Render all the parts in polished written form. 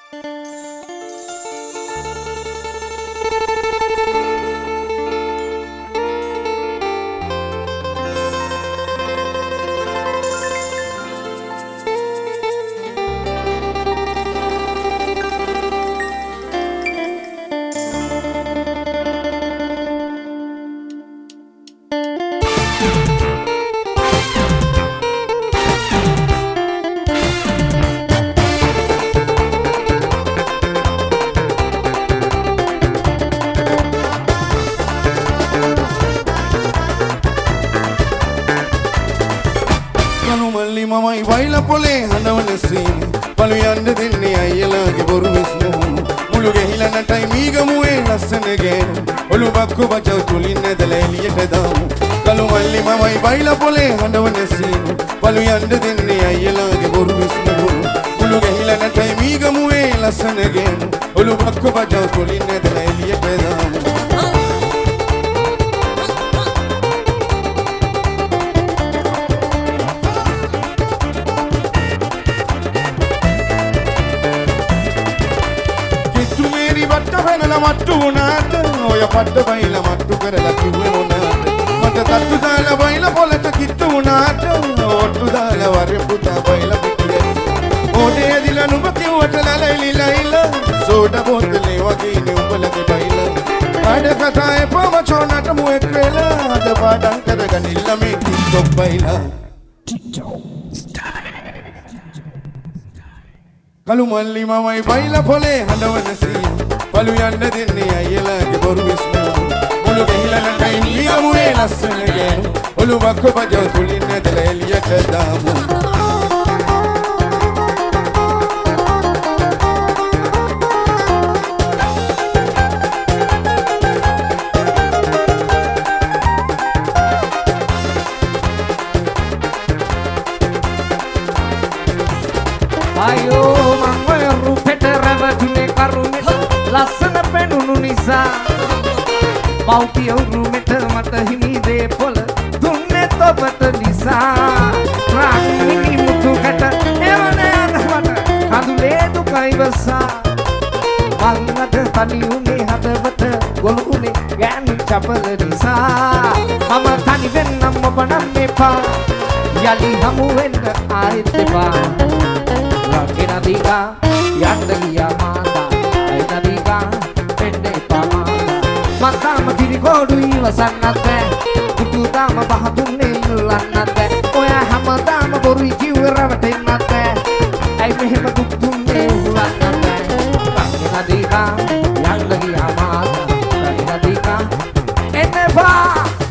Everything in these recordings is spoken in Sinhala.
මමයි වයිලා පොලේ හඬවන සීනි පළු යන්න දෙන්නේ අයියලාගේ බොරු විශ්මුණු මුළු ගෙහිලා නටයි මීගමුවේ ලස්සන ගෑනු ඔලු බක්කු බචව තුලින් නැදලා එළියට දාමු කළු මල්ලි මමයි වයිලා පොලේ හඬවන සීනි පළු යන්න දෙන්නේ අයියලාගේ බොරු විශ්මුණු මුළු ගෙහිලා නටයි මීගමුවේ ලස්සන ගෑනු ඔලු බක්කු බචව තුලින් නැදලා එළියට දාමු මට්ටු වුණාට ඔය පට්ට බයිලා මට්ටු කරලා කිව්වේ මොනවාද මට තට්ටු දාලා බයිලා පොලට කිට්ටු වුණාට ඔට්ටු දාලා වරේ පුතා බයිලා පිටියේ ඕඩේ ඇදිලා නුඹ කිව්වට ලලයිලිලා සෝඩා බෝතලේ වගේ නුඹලගේ බයිලා කාඩ කතා එපා මචෝනට මුවෙක් වෙලා අද පාඩම් කරගනින්න මේ ටික්ටොක් බයිලා ටික්ටොක් කළු මල්ලි මමයි බයිලා පොලේ හඬවන සීනි පළු යන්න දෙන්නේ අයියලාගේ බොරු විශ්මුණු මුළු ගෙහිලා නටයි නියමුවේ ලස්සන ගෑනු ඔලු බක්ක බජව තුලින් නැදලා එළියට දාමු අයෝ මම ඔය රුපෙට රැවටුනේ කරුමෙට ලස්සන පෙනුණු නිසා මව්පිය උරුමෙට මට හිමි දේ පොළ දුන්නේ ඔබට නිසා රාගිනි මුතුකට එවනෑන මට කඳුලේ දුකයි වසා මං අද තනි උනේ හදවත ගොළු උනේ ගෑනු චපල නිසා මම තනි වෙන්නම් ඔබ නම් එපා යලි හමු වෙන්න ආයෙත් එපා ලකින දිගා යන්න ගියා මාදා නදිකා පෙන්නේ පාමාලා මතාම දිරිගොඩු ඉවසන්නත් බෑ කුටු දාම බහදුන්නේ ඉල්ලන්නත් බෑ ඔය හැමදාම බොරු කිව්ව රවටෙන්නත් බෑ ඇයි මෙහෙම දුක් දුන්නේ උලන්නත් බෑ නදිකා යන්න ගියා මාදා නදිකා එන්නේ බා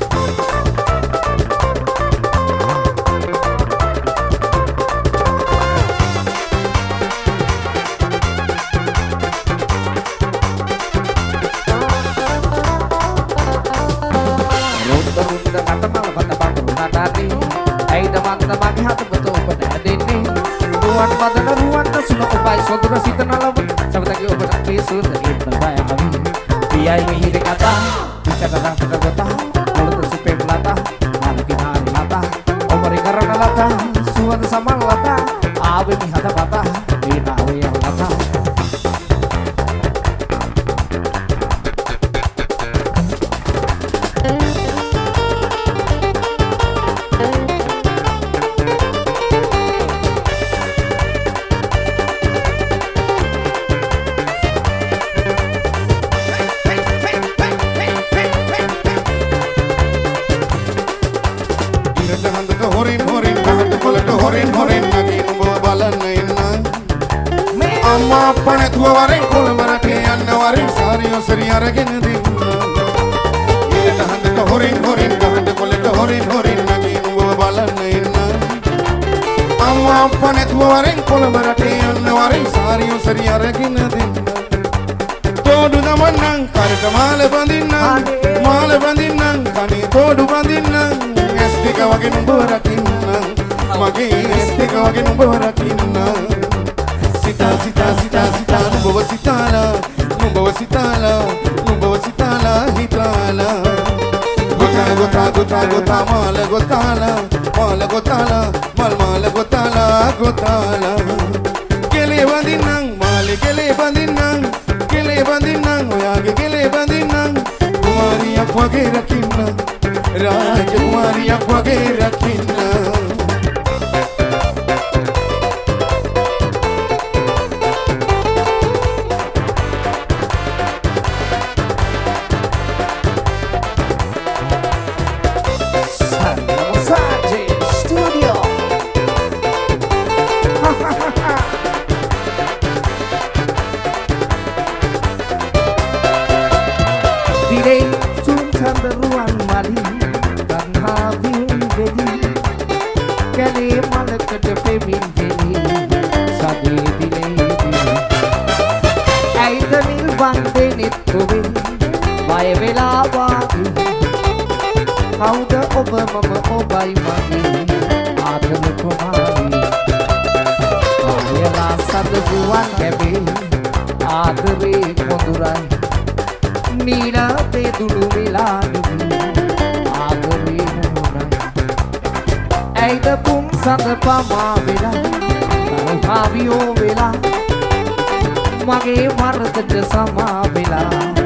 Sodra sita nalaw sabtagi obat pisu dari tabaya kami biaya mihir kata bisa datang kita kota mulut supe melata malaki hari mata omori karena lata suat sama lata awe mihata mata ina awe yang lata अपने तू वारे कोल मराठे अन्न वारे सारियों सरी अरगन दिना ये कहंद तो होरिन होरिन कहंद कोले तो होरिन होरिन नगी नुवा बालन नैना अम्मा अपने तू वारे कोल मराठे अन्न वारे सारियों सरी अरगन दिना तोडु नमन्नं कर कमाल बंदिन्नं कनी तोडु बंदिन्नं एस्तिक वगे नुඹ रकिन्नं मगे एस्तिक वगे नुඹ रकिन्नं Sita sita sita sita numbawa sitala hitala gota gota gota mala gotala mal gotala gotala kele ඔබේ රකින්න Ruan mali tanha vin veli kale malakata pemin veli sade dile dile aida nil bande nittobe vay vela waagi kauda oba mama obai magi aadana kumari ayala sad ruan kebe aadare kondurai Nila te dulu velanu aagare munai aida pum sad pama vela haviyo vela mage margata sama vela